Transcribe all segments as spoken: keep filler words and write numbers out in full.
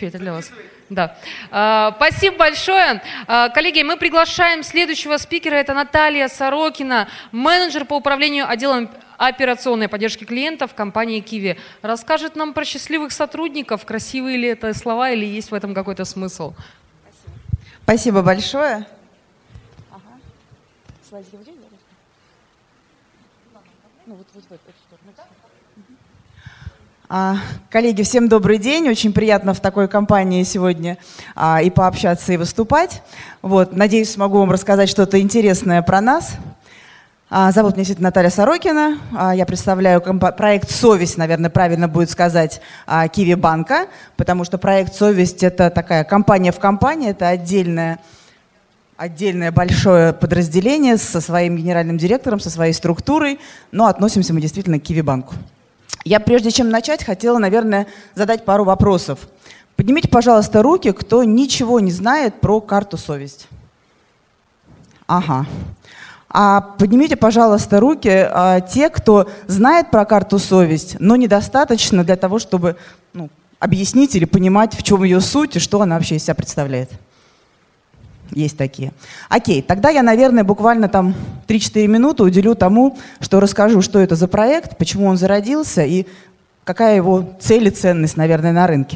кофе, это для вас. Да. А, спасибо большое. А, коллеги, мы приглашаем следующего спикера. Это Наталья Сорокина, менеджер по управлению отделом операционной поддержки клиентов компании Киви. Расскажет нам про счастливых сотрудников. Красивые ли это слова или есть в этом какой-то смысл? Спасибо большое. Ага. Ну, вот, вот, вот, а, коллеги, всем добрый день. Очень приятно в такой компании сегодня а, и пообщаться, и выступать. Вот, надеюсь, смогу вам рассказать что-то интересное про нас. А, зовут меня Наталья Сорокина. А, я представляю проект «Совесть», наверное, правильно будет сказать, а, Киви банка, потому что проект «Совесть» — это такая компания в компании, это отдельная Отдельное большое подразделение со своим генеральным директором, со своей структурой, но относимся мы действительно к Киви банку. Я, прежде чем начать, хотела, наверное, задать пару вопросов. Поднимите, пожалуйста, руки, кто ничего не знает про карту «Совесть». Ага. А поднимите, пожалуйста, руки а, те, кто знает про карту «Совесть», но недостаточно для того, чтобы ну, объяснить или понимать, в чем ее суть и что она вообще из себя представляет. Есть такие. Окей, тогда я, наверное, буквально там три-четыре минуты уделю тому, что расскажу, что это за проект, почему он зародился и какая его цель и ценность, наверное, на рынке.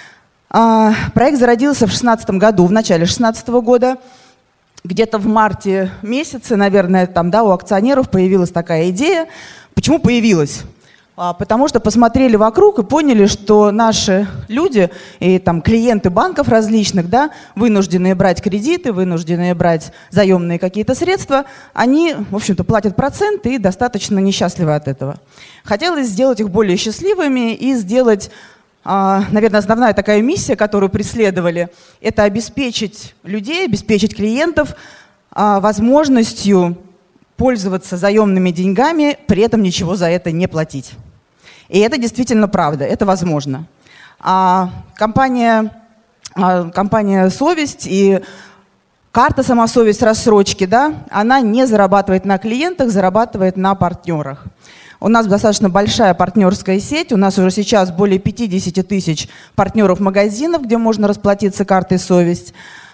А, проект зародился в две тысячи шестнадцатом году, в начале две тысячи шестнадцатого года. Где-то в марте месяце, наверное, там, да, у акционеров появилась такая идея. Почему появилась? Потому что посмотрели вокруг и поняли, что наши люди и там клиенты банков различных, да, вынужденные брать кредиты, вынужденные брать заемные какие-то средства, они, в общем-то, платят проценты и достаточно несчастливы от этого. Хотелось сделать их более счастливыми и сделать, наверное, основная такая миссия, которую преследовали, это обеспечить людей, обеспечить клиентов возможностью пользоваться заемными деньгами, при этом ничего за это не платить. И это действительно правда, это возможно. А компания, а компания «Совесть» и карта сама «Совесть» рассрочки, да, она не зарабатывает на клиентах, зарабатывает на партнерах. У нас достаточно большая партнерская сеть, у нас уже сейчас более пятидесяти тысяч партнеров магазинов, где можно расплатиться картой «Совесть».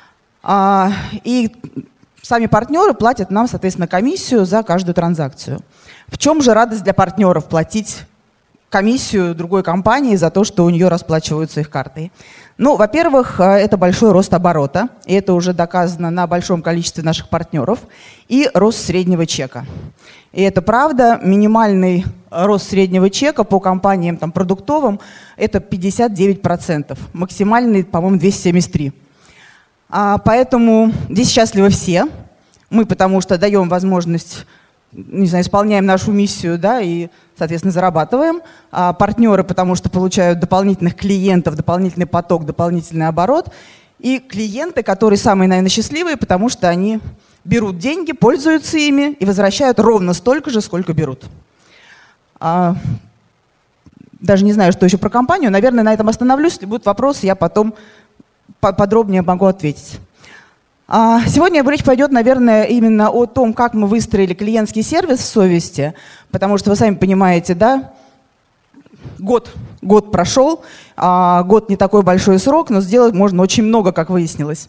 А, и сами партнеры платят нам, соответственно, комиссию за каждую транзакцию. В чем же радость для партнеров платить комиссию другой компании за то, что у нее расплачиваются их картой? Ну, во-первых, это большой рост оборота, и это уже доказано на большом количестве наших партнеров, и рост среднего чека. И это правда, минимальный рост среднего чека по компаниям там, продуктовым – это пятьдесят девять процентов, максимальный, по-моему, двести семьдесят три процента. А, поэтому здесь счастливы все. Мы потому что даем возможность, не знаю, исполняем нашу миссию, да, и, соответственно, зарабатываем. А партнеры потому что получают дополнительных клиентов, дополнительный поток, дополнительный оборот. И клиенты, которые самые, наверное, счастливые, потому что они берут деньги, пользуются ими и возвращают ровно столько же, сколько берут. А, даже не знаю, что еще про компанию. Наверное, на этом остановлюсь. Если будут вопросы, я потом подробнее могу ответить. Сегодня речь пойдет, наверное, именно о том, как мы выстроили клиентский сервис в «Совести», потому что вы сами понимаете, да, год, год прошел, год не такой большой срок, но сделать можно очень много, как выяснилось.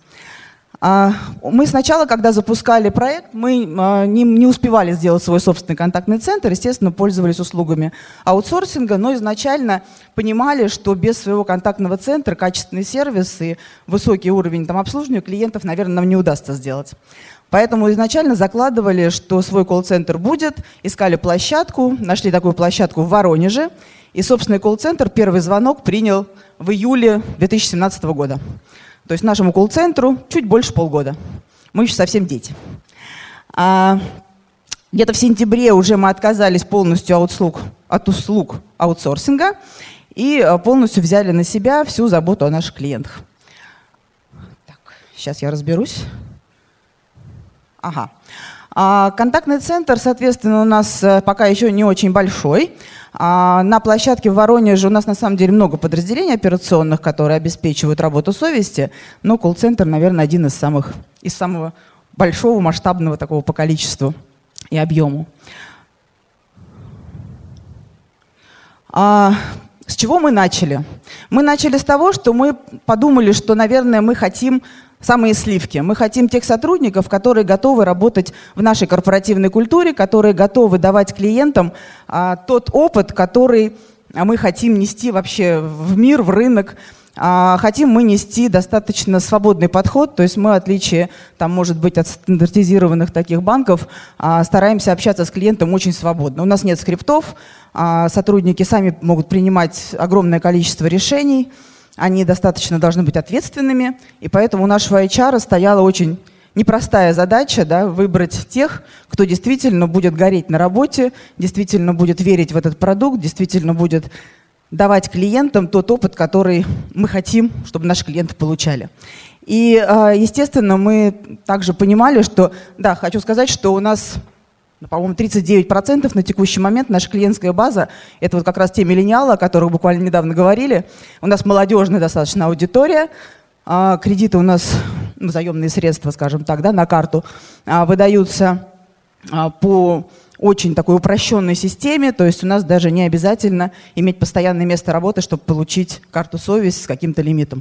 Мы сначала, когда запускали проект, мы не, не успевали сделать свой собственный контактный центр, естественно, пользовались услугами аутсорсинга, но изначально понимали, что без своего контактного центра качественный сервис и высокий уровень там, обслуживания клиентов, наверное, нам не удастся сделать. Поэтому изначально закладывали, что свой колл-центр будет, искали площадку, нашли такую площадку в Воронеже, и собственный колл-центр первый звонок принял в июле две тысячи семнадцатого года. То есть нашему колл-центру чуть больше полгода. Мы еще совсем дети. А, где-то в сентябре уже мы отказались полностью от услуг, от услуг аутсорсинга и полностью взяли на себя всю заботу о наших клиентах. Так, сейчас я разберусь. Ага. А, контактный центр, соответственно, у нас пока еще не очень большой. А на площадке в Воронеже у нас на самом деле много подразделений операционных, которые обеспечивают работу «Совести», но колл-центр, наверное, один из самых, из самого большого, масштабного такого по количеству и объему. А с чего мы начали? Мы начали с того, что мы подумали, что, наверное, мы хотим самые сливки. Мы хотим тех сотрудников, которые готовы работать в нашей корпоративной культуре, которые готовы давать клиентам а, тот опыт, который мы хотим нести вообще в мир, в рынок. А, хотим мы нести достаточно свободный подход, то есть мы, в отличие, там, может быть, от стандартизированных таких банков, а, стараемся общаться с клиентом очень свободно. У нас нет скриптов, а, сотрудники сами могут принимать огромное количество решений, они достаточно должны быть ответственными, и поэтому у нашего эйч ар стояла очень непростая задача, да, выбрать тех, кто действительно будет гореть на работе, действительно будет верить в этот продукт, действительно будет давать клиентам тот опыт, который мы хотим, чтобы наши клиенты получали. И, естественно, мы также понимали, что, да, хочу сказать, что у нас, по-моему, тридцать девять процентов на текущий момент наша клиентская база, это вот как раз те миллениалы, о которых буквально недавно говорили. У нас молодежная достаточно аудитория, кредиты у нас, ну, заемные средства, скажем так, да, на карту выдаются по очень такой упрощенной системе, то есть у нас даже не обязательно иметь постоянное место работы, чтобы получить карту совесть с каким-то лимитом.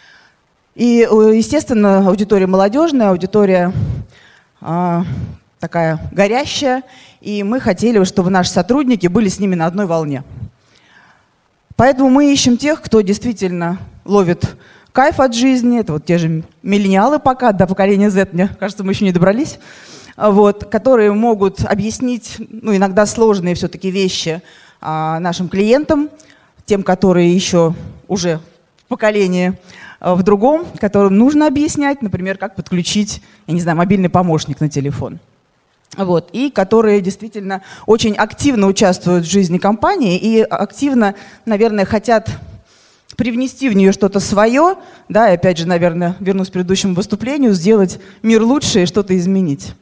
И, естественно, аудитория молодежная, аудитория а, такая горящая, и мы хотели, чтобы наши сотрудники были с ними на одной волне. Поэтому мы ищем тех, кто действительно ловит кайф от жизни, это вот те же миллениалы пока, до поколения Z, мне кажется, мы еще не добрались, вот, которые могут объяснить, ну, иногда сложные все-таки вещи а, нашим клиентам, тем, которые еще уже в поколении а, в другом, которым нужно объяснять, например, как подключить, я не знаю, мобильный помощник на телефон. Вот, и которые действительно очень активно участвуют в жизни компании и активно, наверное, хотят привнести в нее что-то свое, да, и опять же, наверное, вернусь к предыдущему выступлению, сделать мир лучше и что-то изменить.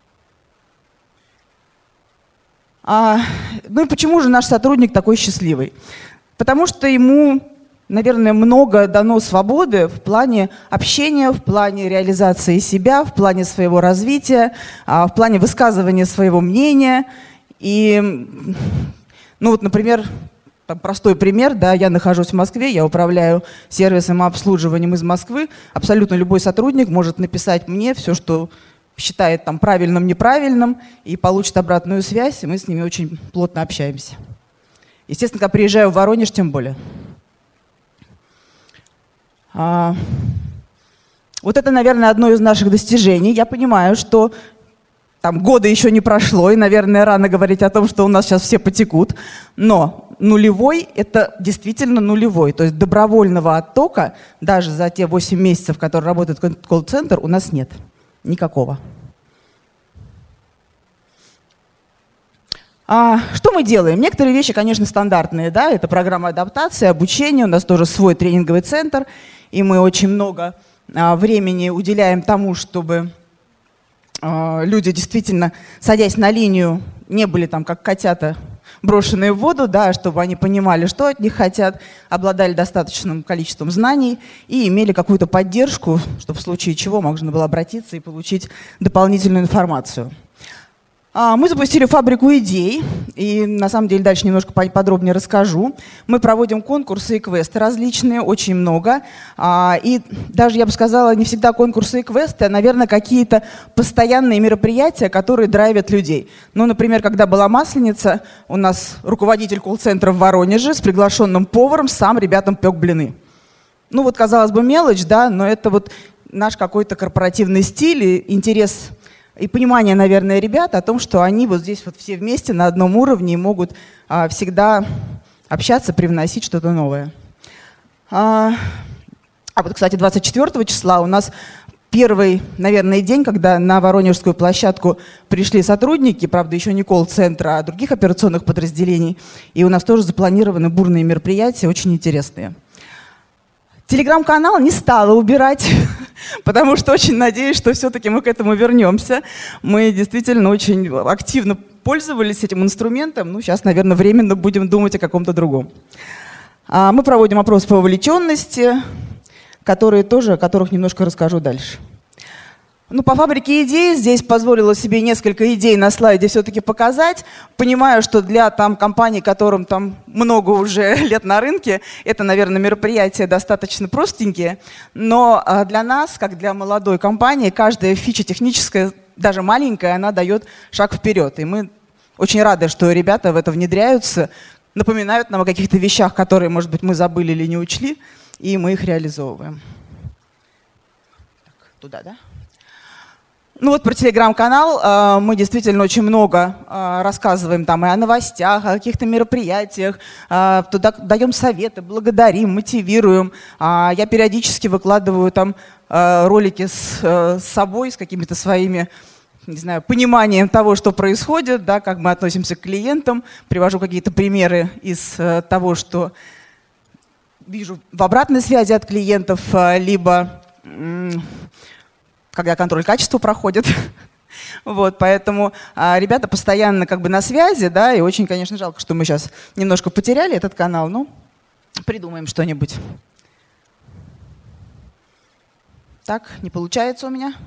А, ну и почему же наш сотрудник такой счастливый? Потому что ему, наверное, много дано свободы в плане общения, в плане реализации себя, в плане своего развития, а, в плане высказывания своего мнения. И, ну вот, например, там простой пример, да, я нахожусь в Москве, я управляю сервисом и обслуживанием из Москвы. Абсолютно любой сотрудник может написать мне все, что считает там правильным, неправильным, и получит обратную связь, и мы с ними очень плотно общаемся. Естественно, когда приезжаю в Воронеж, тем более. А, вот это, наверное, одно из наших достижений. Я понимаю, что там года еще не прошло, и, наверное, рано говорить о том, что у нас сейчас все потекут, но нулевой – это действительно нулевой. То есть добровольного оттока даже за те восемь месяцев, которые работает колл-центр, у нас нет. Никакого. А, что мы делаем? Некоторые вещи, конечно, стандартные. Да? Это программа адаптации, обучения. У нас тоже свой тренинговый центр. И мы очень много а, времени уделяем тому, чтобы а, люди действительно, садясь на линию, не были там как котята, брошенные в воду, да, чтобы они понимали, что от них хотят, обладали достаточным количеством знаний и имели какую-то поддержку, чтобы в случае чего можно было обратиться и получить дополнительную информацию. Мы запустили фабрику идей, и на самом деле дальше немножко подробнее расскажу. Мы проводим конкурсы и квесты различные, очень много. И даже, я бы сказала, не всегда конкурсы и квесты, а, наверное, какие-то постоянные мероприятия, которые драйвят людей. Ну, например, когда была Масленица, у нас руководитель колл-центра в Воронеже с приглашенным поваром сам ребятам пек блины. Ну вот, казалось бы, мелочь, да, но это вот наш какой-то корпоративный стиль и интерес и понимание, наверное, ребят о том, что они вот здесь вот все вместе на одном уровне и могут а, всегда общаться, привносить что-то новое. А, а вот, кстати, двадцать четвёртого числа у нас первый, наверное, день, когда на Воронежскую площадку пришли сотрудники, правда, еще не колл-центра, а других операционных подразделений, и у нас тоже запланированы бурные мероприятия, очень интересные. Телеграм-канал не стала убирать, потому что очень надеюсь, что все-таки мы к этому вернемся. Мы действительно очень активно пользовались этим инструментом. Ну, сейчас, наверное, временно будем думать о каком-то другом. Мы проводим опрос по вовлеченности, которые тоже, о которых немножко расскажу дальше. Ну, по фабрике идей здесь позволила себе несколько идей на слайде все-таки показать. Понимаю, что для там, компаний, которым там много уже лет на рынке, это, наверное, мероприятия достаточно простенькие. Но для нас, как для молодой компании, каждая фича техническая, даже маленькая, она дает шаг вперед. И мы очень рады, что ребята в это внедряются, напоминают нам о каких-то вещах, которые, может быть, мы забыли или не учли, и мы их реализовываем. Так, туда, да? Ну вот про телеграм-канал мы действительно очень много рассказываем там и о новостях, о каких-то мероприятиях, туда даем советы, благодарим, мотивируем. Я периодически выкладываю там ролики с собой, с какими-то своими, не знаю, пониманием того, что происходит, да, как мы относимся к клиентам, привожу какие-то примеры из того, что вижу в обратной связи от клиентов, либо когда контроль качества проходит. Вот, поэтому а, ребята постоянно как бы на связи, да, и очень, конечно, жалко, что мы сейчас немножко потеряли этот канал, но придумаем что-нибудь. Так, не получается у меня.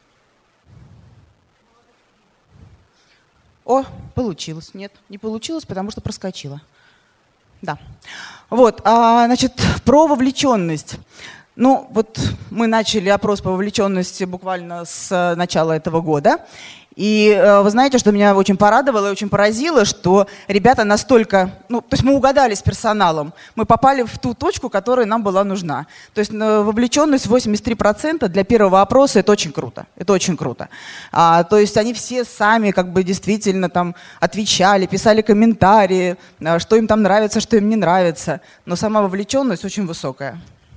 О, получилось. Нет, не получилось, потому что проскочила. Да. Вот, а, значит, про вовлеченность. Ну, вот мы начали опрос по вовлеченности буквально с начала этого года. И вы знаете, что меня очень порадовало и очень поразило, что ребята настолько... Ну, то есть мы угадали с персоналом, мы попали в ту точку, которая нам была нужна. То есть вовлеченность восемьдесят три процента для первого опроса — это очень круто. Это очень круто. А, то есть они все сами как бы действительно там отвечали, писали комментарии, что им там нравится, что им не нравится. Но сама вовлеченность очень высокая.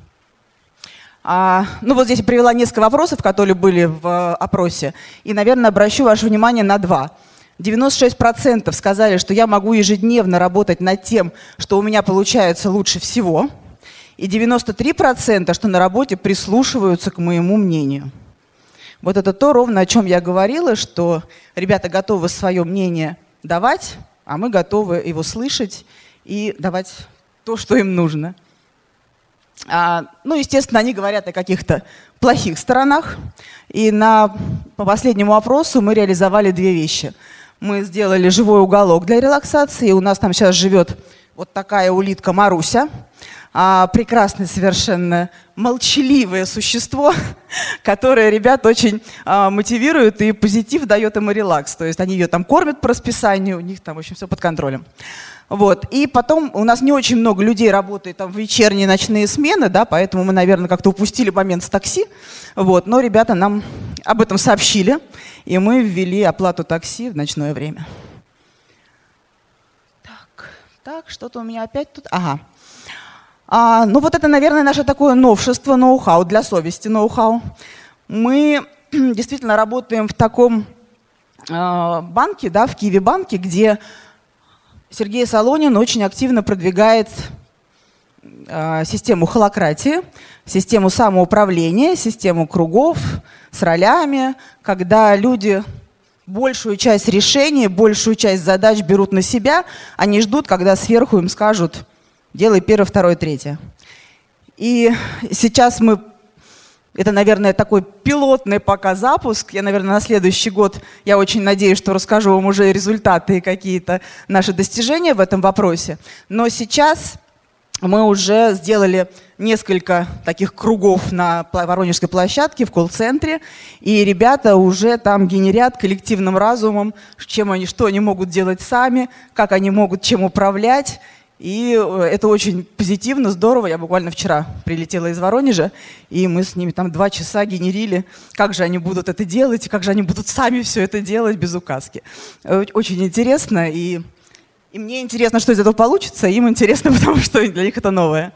А, ну вот здесь я привела несколько вопросов, которые были в опросе, и, наверное, обращу ваше внимание на два. девяносто шесть процентов сказали, что я могу ежедневно работать над тем, что у меня получается лучше всего, и девяносто три процента, что на работе прислушиваются к моему мнению. Вот это то ровно, о чем я говорила, что ребята готовы свое мнение давать, а мы готовы его слышать и давать то, что им нужно. А, ну, естественно, они говорят о каких-то плохих сторонах. И на, по последнему опросу мы реализовали две вещи. Мы сделали живой уголок для релаксации. У нас там сейчас живет вот такая улитка Маруся. А, прекрасное совершенно молчаливое существо, которое ребят очень а, мотивирует и позитив дает им и релакс. То есть они ее там кормят по расписанию, у них там, в общем, все под контролем. Вот. И потом у нас не очень много людей работает там в вечерние, ночные смены, да, поэтому мы, наверное, как-то упустили момент с такси. Вот. Но ребята нам об этом сообщили, и мы ввели оплату такси в ночное время. Так, так, что-то у меня опять тут. Ага. А, ну вот это, наверное, наше такое новшество, ноу-хау, для совести ноу-хау. Мы действительно работаем в таком э, банке, да, в Киви-банке, где Сергей Солонин очень активно продвигает э, систему холакратии, систему самоуправления, систему кругов с ролями, когда люди большую часть решений, большую часть задач берут на себя, они ждут, когда сверху им скажут: делай первое, второе, третье. И сейчас мы... Это, наверное, такой пилотный пока запуск. Я, наверное, на следующий год, я очень надеюсь, что расскажу вам уже результаты и какие-то наши достижения в этом вопросе. Но сейчас мы уже сделали несколько таких кругов на Воронежской площадке в колл-центре, и ребята уже там генерят коллективным разумом, чем они, что они могут делать сами, как они могут чем управлять. И это очень позитивно, здорово. Я буквально вчера прилетела из Воронежа, и мы с ними там два часа генерили, как же они будут это делать, как же они будут сами все это делать без указки. Очень интересно, и, и мне интересно, что из этого получится, и им интересно, потому что для них это новое.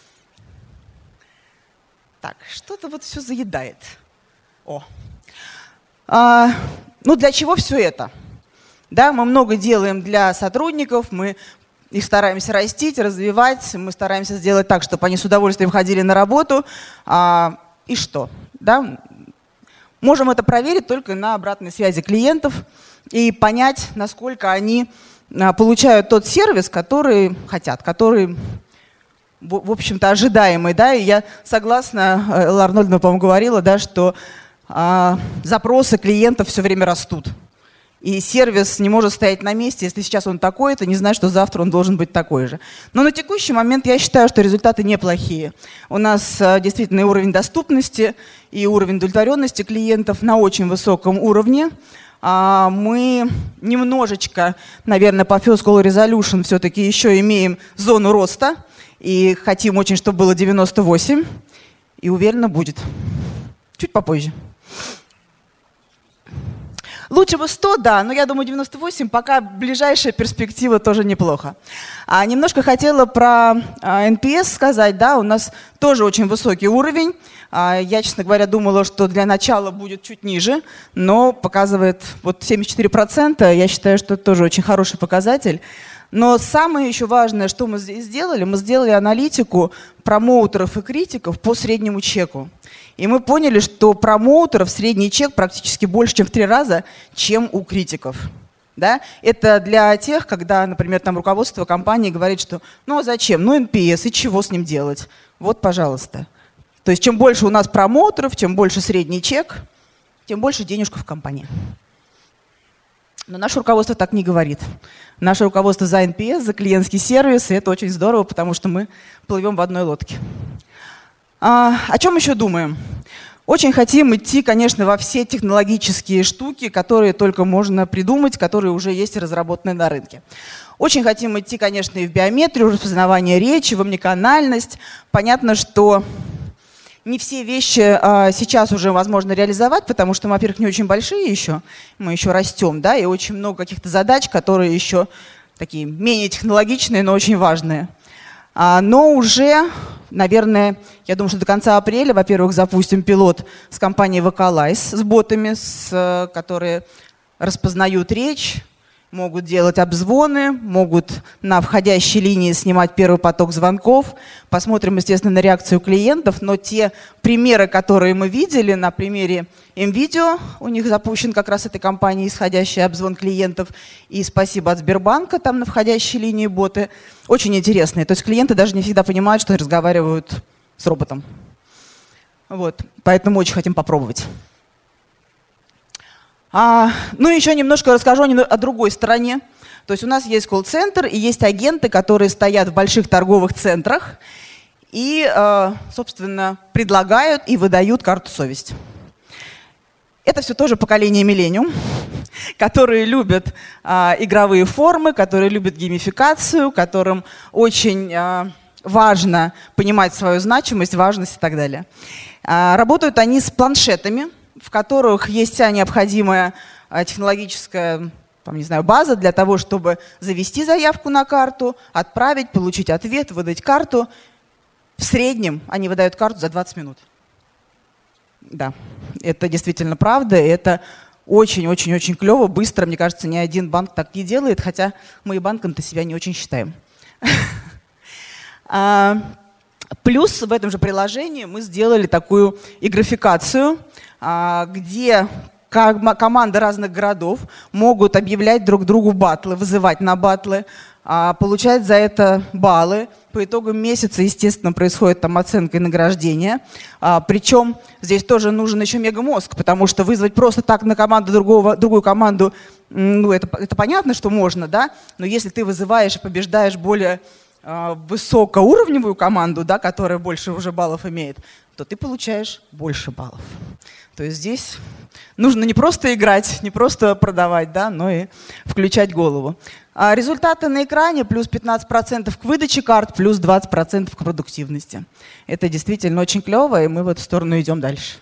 Так, что-то вот все заедает. О. А, ну, для чего все это? Да, мы много делаем для сотрудников, мы их стараемся растить, развивать, мы стараемся сделать так, чтобы они с удовольствием ходили на работу. А, и что? Да? Можем это проверить только на обратной связи клиентов и понять, насколько они а, получают тот сервис, который хотят, который, в общем-то, ожидаемый. Да? И я согласна, Элла Арнольдовна, по-моему, говорила, да, что а, запросы клиентов все время растут. И сервис не может стоять на месте. Если сейчас он такой, то не знаю, что завтра он должен быть такой же. Но на текущий момент я считаю, что результаты неплохие. У нас а, действительно и уровень доступности, и уровень удовлетворенности клиентов на очень высоком уровне. А, мы немножечко, наверное, по Fiscal Resolution все-таки еще имеем зону роста. И хотим очень, чтобы было девяносто восемь. И уверенно будет. Чуть попозже. Лучше бы сто, да, но я думаю девяносто восемь, пока ближайшая перспектива тоже неплохо. А немножко хотела про а, эн пи эс сказать, да, у нас тоже очень высокий уровень. А, я, честно говоря, думала, что для начала будет чуть ниже, но показывает вот семьдесят четыре процента, я считаю, что это тоже очень хороший показатель. Но самое еще важное, что мы здесь сделали, мы сделали аналитику промоутеров и критиков по среднему чеку. И мы поняли, что промоутеров средний чек практически больше, чем в три раза, чем у критиков. Да? Это для тех, когда, например, там руководство компании говорит, что ну а зачем, ну эн пи эс, и чего с ним делать? Вот, пожалуйста. То есть чем больше у нас промоутеров, чем больше средний чек, тем больше денежку в компании. Но наше руководство так не говорит. Наше руководство за эн пи эс, за клиентский сервис, и это очень здорово, потому что мы плывем в одной лодке. А, о чем еще думаем? Очень хотим идти, конечно, во все технологические штуки, которые только можно придумать, которые уже есть разработаны на рынке. Очень хотим идти, конечно, и в биометрию, распознавание речи, в омниканальность. Понятно, что не все вещи а, сейчас уже возможно реализовать, потому что мы, во-первых, не очень большие еще, мы еще растем, да, и очень много каких-то задач, которые еще такие менее технологичные, но очень важные. А, но уже, наверное, я думаю, что до конца апреля, во-первых, запустим пилот с компанией Vocalize, с ботами, с, которые распознают речь, могут делать обзвоны, могут на входящей линии снимать первый поток звонков. Посмотрим, естественно, на реакцию клиентов, но те примеры, которые мы видели на примере МВидео, у них запущен как раз этой компанией исходящий обзвон клиентов, и спасибо от Сбербанка, там на входящей линии боты, очень интересные. То есть клиенты даже не всегда понимают, что они разговаривают с роботом. Вот. Поэтому очень хотим попробовать. А, ну, еще немножко расскажу о другой стороне. То есть у нас есть колл-центр и есть агенты, которые стоят в больших торговых центрах и, собственно, предлагают и выдают карту совести. Это все тоже поколение миллениум, которые любят а, игровые формы, которые любят геймификацию, которым очень а, важно понимать свою значимость, важность и так далее. А, работают они с планшетами, в которых есть вся необходимая технологическая, там, не знаю, база для того, чтобы завести заявку на карту, отправить, получить ответ, выдать карту. В среднем они выдают карту за двадцать минут. Да, это действительно правда, и это очень-очень-очень клево, быстро. Мне кажется, ни один банк так не делает, хотя мы и банком-то себя не очень считаем. Плюс в этом же приложении мы сделали такую игрофикацию, где команды разных городов могут объявлять друг другу батлы, вызывать на батлы, получать за это баллы. По итогам месяца, естественно, происходит там оценка и награждение. Причем здесь тоже нужен еще мегамозг, потому что вызвать просто так на команду другого, другую команду, ну, это, это понятно, что можно, да? Но если ты вызываешь и побеждаешь более высокоуровневую команду, да, которая больше уже баллов имеет, то ты получаешь больше баллов. То есть здесь нужно не просто играть, не просто продавать, да, но и включать голову. А результаты на экране: плюс пятнадцать процентов к выдаче карт, плюс двадцать процентов к продуктивности. Это действительно очень клево, и мы в эту сторону идем дальше.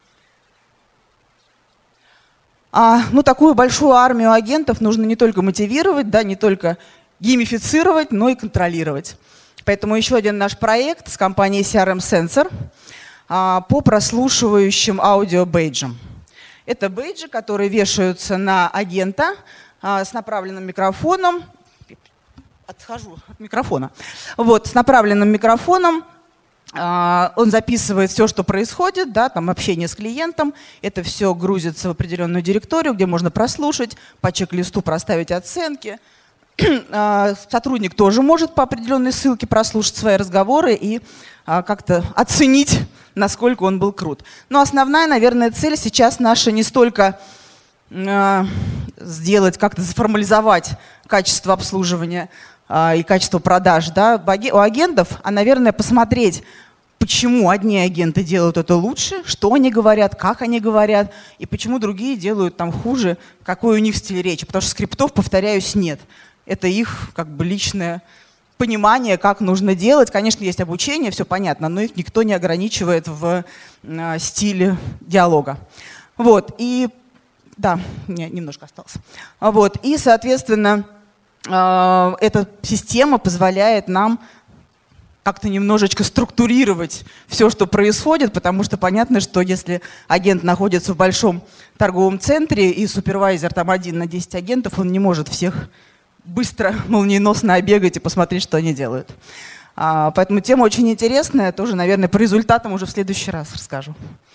А, ну, такую большую армию агентов нужно не только мотивировать, да, не только геймифицировать, но и контролировать. Поэтому еще один наш проект с компанией си ар эм Sensor а, по прослушивающим аудио-бейджам. Это бейджи, которые вешаются на агента а, с направленным микрофоном. Отхожу от микрофона. Вот, с направленным микрофоном. А, он записывает все, что происходит, да, там общение с клиентом. Это все грузится в определенную директорию, где можно прослушать, по чек-листу проставить оценки. Сотрудник тоже может по определенной ссылке прослушать свои разговоры и как-то оценить, насколько он был крут. Но основная, наверное, цель сейчас наша не столько э, сделать, как-то заформализовать качество обслуживания э, и качество продаж, да, у агентов, а, наверное, посмотреть, почему одни агенты делают это лучше, что они говорят, как они говорят, и почему другие делают там хуже, какой у них стиль речи. Потому что скриптов, повторяюсь, нет. Это их как бы личное понимание, как нужно делать. Конечно, есть обучение, все понятно, но их никто не ограничивает в э, стиле диалога. Вот, и да, мне немножко осталось. Вот, и, соответственно, э, эта система позволяет нам как-то немножечко структурировать все, что происходит, потому что понятно, что если агент находится в большом торговом центре и супервайзер там один на десять агентов, он не может всех быстро, молниеносно обегать и посмотреть, что они делают. А, поэтому тема очень интересная, тоже, наверное, по результатам уже в следующий раз расскажу.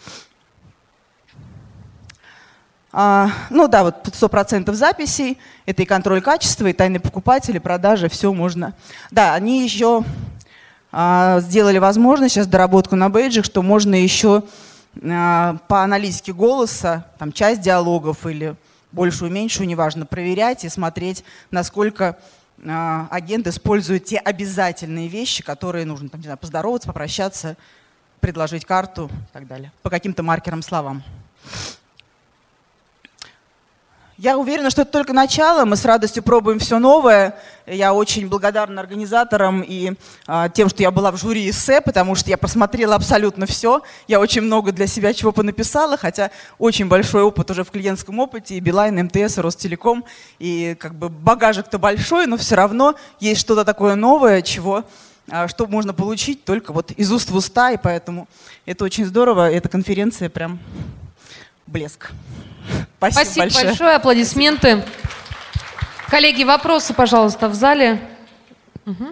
А, ну да, вот сто процентов записей, это и контроль качества, и тайные покупатели, продажи, все можно. Да, они еще а, сделали возможность, сейчас доработку на бейджах, что можно еще а, по аналитике голоса, там часть диалогов или большую, меньшую, неважно, проверять и смотреть, насколько э, агент использует те обязательные вещи, которые нужно, там, не знаю, поздороваться, попрощаться, предложить карту и так далее, по каким-то маркерам, словам. Я уверена, что это только начало, мы с радостью пробуем все новое. Я очень благодарна организаторам и а, тем, что я была в жюри эссе, потому что я просмотрела абсолютно все. Я очень много для себя чего понаписала, хотя очень большой опыт уже в клиентском опыте, и Билайн, эм тэ эс, и Ростелеком, и как бы багажик-то большой, но все равно есть что-то такое новое, чего, а, что можно получить только вот из уст в уста, и поэтому это очень здорово, эта конференция прям блеск. Спасибо, Спасибо большое. большое. Аплодисменты. Спасибо. Коллеги, вопросы, пожалуйста, в зале. Угу.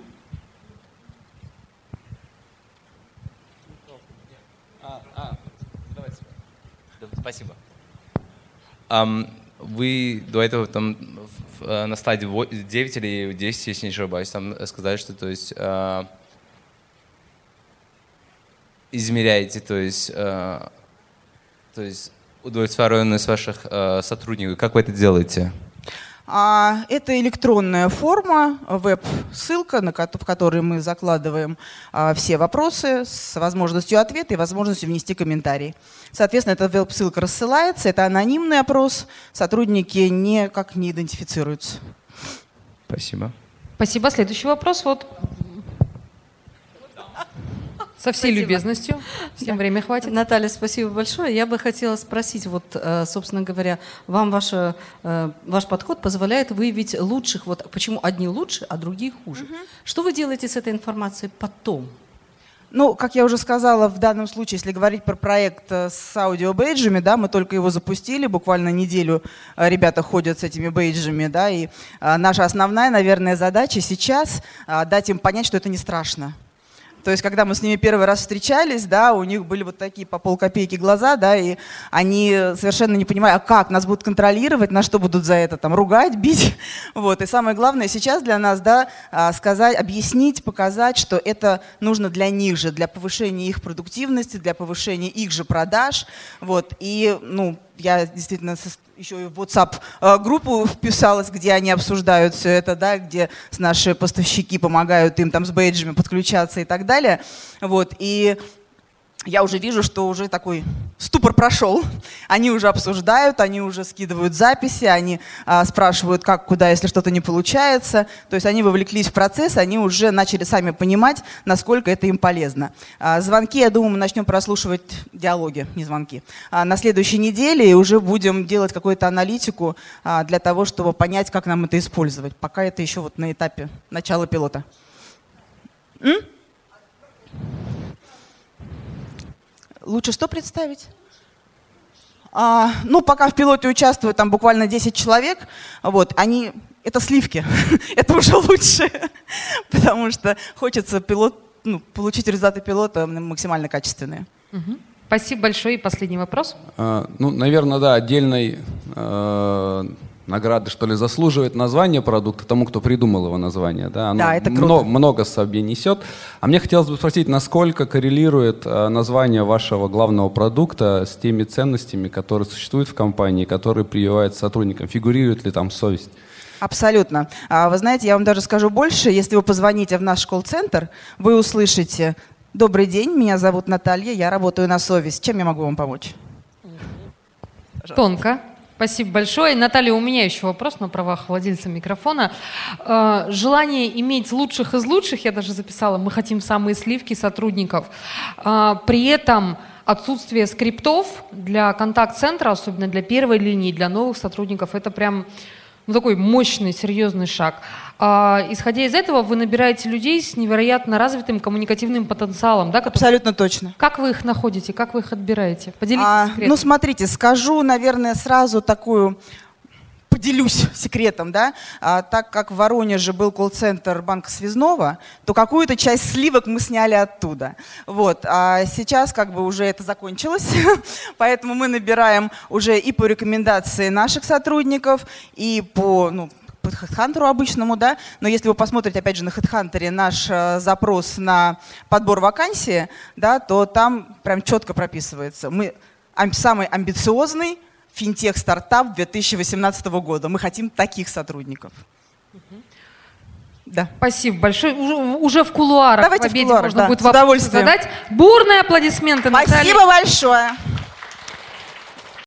А, а, давайте. Спасибо. Um, вы до этого там в, на слайде девять или десять, если не ошибаюсь, там сказали, что то есть, uh, измеряете, то есть, uh, то есть удовлетворенность ваших э, сотрудников. Как вы это делаете? А, это электронная форма, веб-ссылка, на ко- в которой мы закладываем а, все вопросы с возможностью ответа и возможностью внести комментарий. Соответственно, эта веб-ссылка рассылается, это анонимный опрос, сотрудники никак не идентифицируются. Спасибо. Спасибо. Следующий вопрос. Вот. Со всей спасибо. Любезностью. Всем да. Время хватит. Наталья, спасибо большое. Я бы хотела спросить, вот, собственно говоря, вам ваше, ваш подход позволяет выявить лучших, вот почему одни лучше, а другие хуже. Угу. Что вы делаете с этой информацией потом? Ну, как я уже сказала, в данном случае, если говорить про проект с аудиобейджами, да, мы только его запустили, буквально неделю ребята ходят с этими бейджами, да, и а, наша основная, наверное, задача сейчас а, дать им понять, что это не страшно. То есть, когда мы с ними первый раз встречались, да, у них были вот такие по полкопейки глаза, да, и они совершенно не понимают, а как нас будут контролировать, на что будут за это там ругать, бить. Вот. И самое главное сейчас для нас, да, сказать, объяснить, показать, что это нужно для них же, для повышения их продуктивности, для повышения их же продаж. Вот. И, ну, я действительно еще и в WhatsApp-группу вписалась, где они обсуждают все это, да, где наши поставщики помогают им там с бейджами подключаться и так далее. Вот. И я уже вижу, что уже такой ступор прошел. Они уже обсуждают, они уже скидывают записи, они а, спрашивают, как, куда, если что-то не получается. То есть они вовлеклись в процесс, они уже начали сами понимать, насколько это им полезно. А, звонки, я думаю, мы начнем прослушивать диалоги, не звонки, а, на следующей неделе, и уже будем делать какую-то аналитику а, для того, чтобы понять, как нам это использовать. Пока это еще вот на этапе начала пилота. М? Лучше что представить? А, ну, пока в пилоте участвуют там буквально десять человек, вот, они, это сливки, это уже лучше, потому что хочется пилот, ну, получить результаты пилота максимально качественные. Угу. Спасибо большое. И последний вопрос. А, ну, наверное, да, отдельной, э, награды, что ли, заслуживает название продукта тому, кто придумал его название. Да, оно Да, это круто. много, много собой несет. А мне хотелось бы спросить, насколько коррелирует э, название вашего главного продукта с теми ценностями, которые существуют в компании, которые прививают сотрудникам? Фигурирует ли там совесть? Абсолютно. А вы знаете, я вам даже скажу больше. Если вы позвоните в наш колл-центр, вы услышите: «Добрый день, меня зовут Наталья, я работаю на совесть. Чем я могу вам помочь?» Тонко. Спасибо большое. Наталья, у меня еще вопрос на правах владельца микрофона. Э, желание иметь лучших из лучших, я даже записала, мы хотим самые сливки сотрудников. Э, при этом отсутствие скриптов для контакт-центра, особенно для первой линии, для новых сотрудников, это прям ну, такой мощный, серьезный шаг. А, исходя из этого, вы набираете людей с невероятно развитым коммуникативным потенциалом, да? Который... Абсолютно точно. Как вы их находите, как вы их отбираете? Поделитесь А, секретом. ну, смотрите, скажу, наверное, сразу такую... Поделюсь секретом, да, а, так как в Воронеже был колл-центр Банка Связного, то какую-то часть сливок мы сняли оттуда. Вот, а сейчас как бы уже это закончилось, поэтому мы набираем уже и по рекомендации наших сотрудников, и по, ну, по HeadHunter обычному, да, но если вы посмотрите, опять же, на HeadHunter наш э, запрос на подбор вакансии, да, то там прям четко прописывается. Мы ам- самый амбициозный финтех-стартап две тысячи восемнадцатого года. Мы хотим таких сотрудников. Угу. Да. Спасибо большое. Уже, уже в кулуарах Давайте в обеде в кулуарах, можно да, будет с вопрос удовольствием. задать. Бурные аплодисменты, Наталья. Спасибо большое.